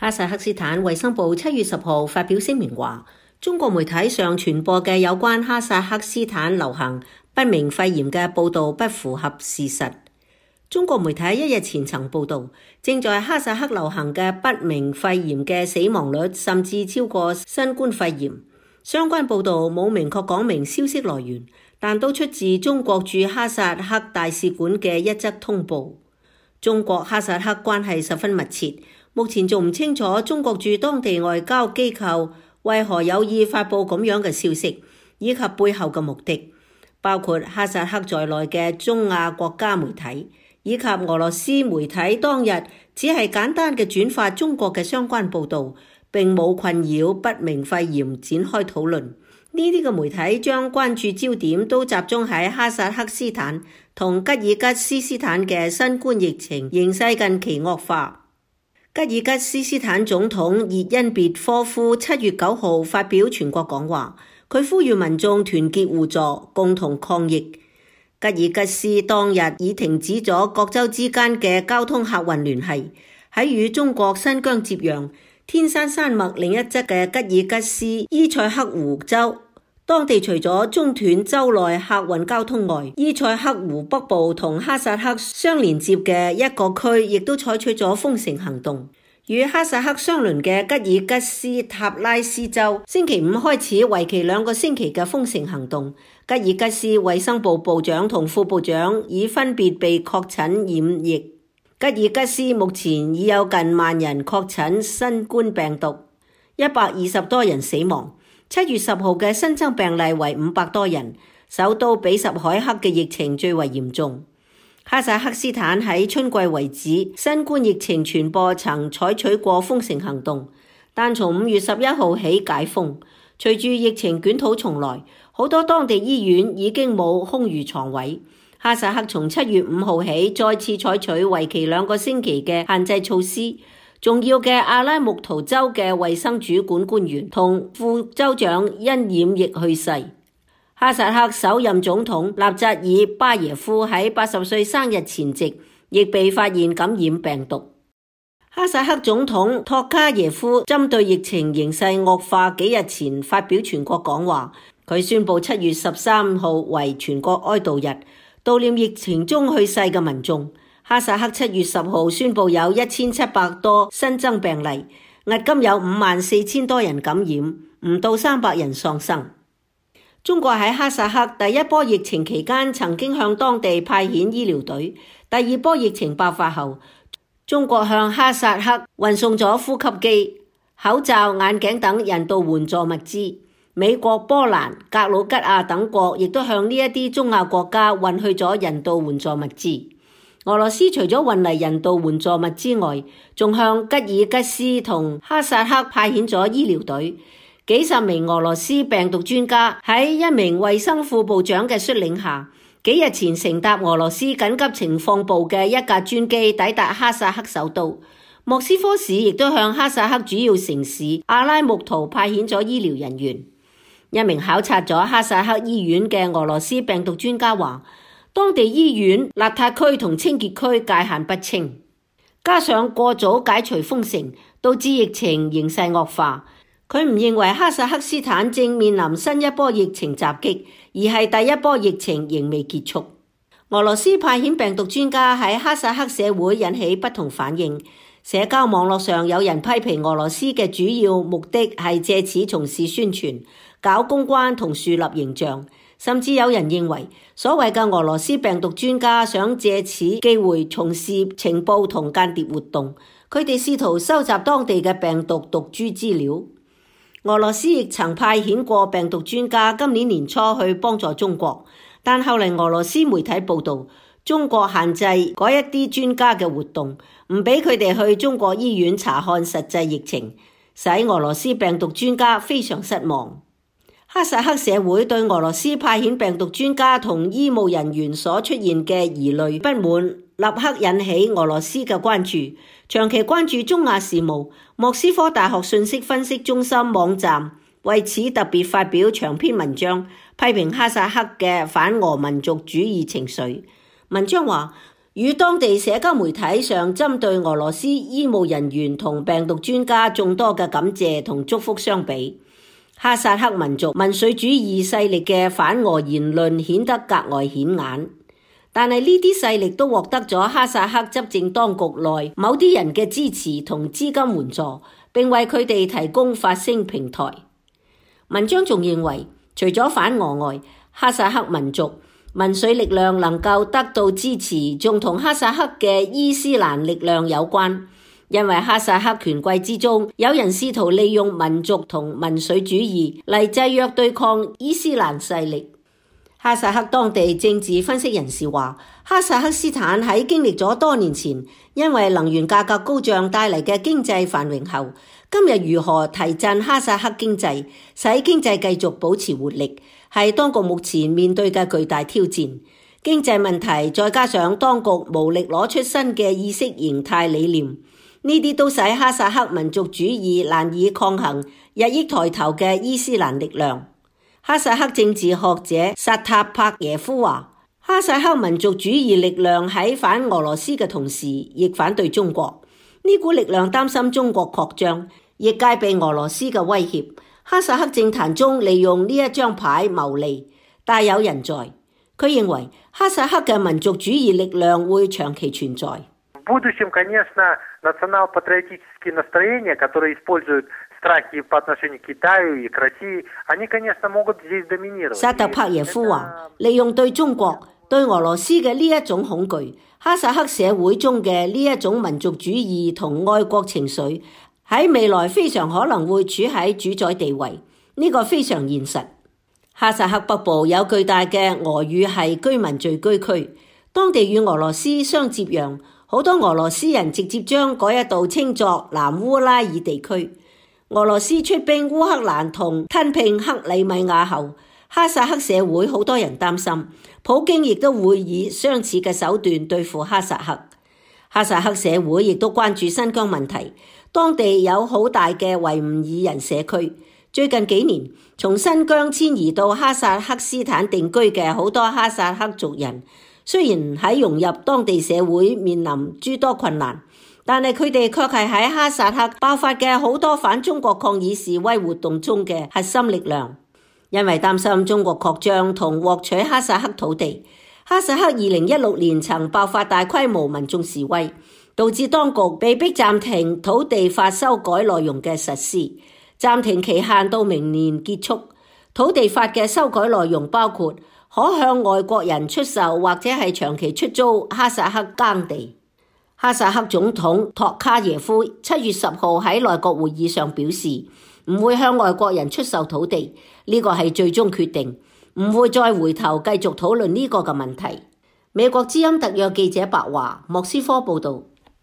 哈薩克斯坦衛生部7月10號發表聲明話，中國媒體上傳播嘅有關哈薩克斯坦流行不明肺炎嘅報導不符合事實。中國媒體1日前曾報導，正在哈薩克流行嘅不明肺炎嘅死亡率甚至超過新冠肺炎。相關報導冇明確講明消息來源，但都出自中國駐哈薩克大使館嘅一則通報。中國哈薩克關係十分密切，目前仲唔清楚中國駐當地外交機構為何有意發佈咁樣嘅消息，以及背後嘅目的，包括哈薩克在內嘅中亞國家媒體，以及俄羅斯媒體當日只係簡單嘅轉發中國嘅相關報導，並冇困擾不明肺炎展開討論。呢啲嘅媒體將關注焦點都集中喺哈薩克斯坦同吉爾吉斯斯坦嘅新冠疫情形勢近期惡化。吉爾吉斯斯坦總統熱恩別科夫7月9號發表全國講話，佢呼籲民眾團結互助，共同抗疫。吉爾吉斯當日已停止咗各州之間嘅交通客運聯繫。喺與中國新疆接壤、天山山脈另一側嘅吉爾吉斯伊塞克湖州，當地除咗中斷州內客運交通外，伊塞克湖北部同哈薩克相連接嘅一個區亦都採取咗封城行動。與哈薩克相鄰嘅吉爾吉斯塔拉斯州星期5開始為期2個星期嘅封城行動。吉爾吉斯衛生部部長同副部長已分別被確診染疫。吉爾吉斯目前已有近1萬人確診新冠病毒，120多人死亡。7月10號嘅新增病例為500多人，首都比什凱克嘅疫情最為嚴重。哈薩克斯坦喺春季為止，新冠疫情傳播曾採取過封城行動，但從5月11號起解封。隨住疫情捲土重來，好多當地醫院已經冇空餘床位。哈薩克從7月5號起再次採取為期2個星期嘅限制措施。重要嘅阿拉木圖州嘅衛生主管官員同副州長因染疫去世。哈薩克首任總統納扎爾巴耶夫喺80歲生日前夕亦被發現感染病毒。哈薩克總統托卡耶夫針對疫情形勢惡化幾日前發表全國講話，佢宣布7月13號為全國哀悼日，悼念疫情中去世嘅民眾。哈薩克7月10號宣布有1700多新增病例，迄今有54000多人感染，唔到300人喪生。中國喺哈薩克第一波疫情期間曾經向當地派遣醫療隊，第二波疫情爆發後，中國向哈薩克運送咗呼吸機、口罩、眼鏡等人道援助物資。美國、波蘭、格魯吉亞等國亦都向呢一啲中亞國家運去咗人道援助物資。俄羅斯除咗運嚟人道援助物資外，仲向吉爾吉斯同哈薩克派遣咗醫療隊。幾十名俄羅斯病毒專家喺一名衛生副部長嘅率領下，幾日前乘搭俄羅斯緊急情況部嘅一架專機抵達哈薩克首都。莫斯科市亦都向哈薩克主要城市阿拉木圖派遣咗醫療人員。一名考察咗哈薩克醫院嘅俄羅斯病毒專家話，當地醫院邋遢區同清潔區界限不清，加上過早解除封城，導致疫情形勢惡化。佢唔認為哈薩克斯坦正面臨新一波疫情襲擊，而係第一波疫情仍未結束。俄羅斯派遣病毒專家喺哈薩克社會引起不同反應。社交網絡上有人批評俄羅斯嘅主要目的係借此從事宣傳、搞公關同樹立形象，甚至有人認為所謂嘅俄羅斯病毒專家想借此機會從事情報同間諜活動，佢哋試圖收集當地嘅病毒毒株資料。俄羅斯亦曾派遣過病毒專家今年年初去幫助中國，但後嚟俄羅斯媒體報道，中國限制嗰一啲專家嘅活動，唔俾佢哋去中國醫院查看實際疫情，使俄羅斯病毒專家非常失望。哈薩克社會對俄羅斯派遣病毒專家同醫務人員所出現嘅疑慮不滿，立刻引起俄羅斯嘅關注。長期關注中亞事務，莫斯科大學信息分析中心網站為此特別發表長篇文章，批評哈薩克嘅反俄民族主義情緒。文章話， 與當地社交媒體上針對俄羅斯醫務人員同病毒專家眾多嘅感謝同祝福相比，哈薩克民族民粹主義勢力嘅反俄言論顯得格外顯眼。但係呢啲勢力都獲得咗哈薩克執政當局內某啲人嘅支持同資金援助，並為佢哋提供發聲平台。文章仲認為，除咗反俄外，哈薩克民族民粹力量能夠得到支持，仲同哈薩克嘅伊斯蘭力量有關，因為哈薩克權貴之中有人試圖利用民族同民粹主義嚟制約對抗伊斯蘭勢力。哈薩克當地政治分析人士話，哈薩克斯坦喺經歷咗多年前因為能源價格高漲帶嚟嘅經濟繁榮後，今日如何提振哈薩克經濟，使經濟繼續保持活力，係當局目前面對嘅巨大挑戰。經濟問題再加上當局無力攞出新嘅意識形態理念，呢啲都使哈薩克民族主義難以抗衡日益抬頭嘅伊斯蘭力量。哈薩克政治學者薩塔帕耶夫話，哈薩克民族主義力量喺反俄羅斯嘅同時，亦反對中國。呢股力量擔心中國擴張，亦戒備俄羅斯嘅威脅。哈薩克政壇中利用呢一張牌牟利，大有人在。佢認為哈薩克嘅民族主義力量會長期存在。薩特帕耶夫話，利用對中國、對俄羅斯嘅呢一種恐懼，哈薩克社會中嘅呢一種民族主義同愛國情緒，喺未來非常可能會處喺主宰地位，呢個非常現實。哈薩克北部有巨大嘅俄語系居民聚居區，當地與俄羅斯相接壤，好多俄羅斯人直接將嗰一度稱作南烏拉爾地區。俄羅斯出兵烏克蘭同吞併克里米亞後，哈薩克社會好多人擔心，普京亦都會以相似嘅手段對付哈薩克。哈薩克社會亦都關注新疆問題，當地有好大嘅維吾爾人社區。最近幾年，從新疆遷移到哈薩克斯坦定居嘅好多哈薩克族人，雖然喺融入當地社會面臨諸多困難，但係佢哋卻係喺哈薩克爆發嘅好多反中國抗議示威活動中嘅核心力量。因為擔心中國擴張同獲取哈薩克土地，哈薩克2016年曾爆發大規模民眾示威，導致當局被迫暫停土地法修改內容嘅實施，暫停期限到明年結束。土地法嘅修改內容包括可向外國人出售或者係長期出租哈薩克耕地。哈薩克總統托卡耶夫7月10號喺內閣會議上表示，唔會向外國人出售土地，呢個係最終決定，唔會再回頭繼續討論呢個嘅問題。美國之音特約記者白華，莫斯科報道。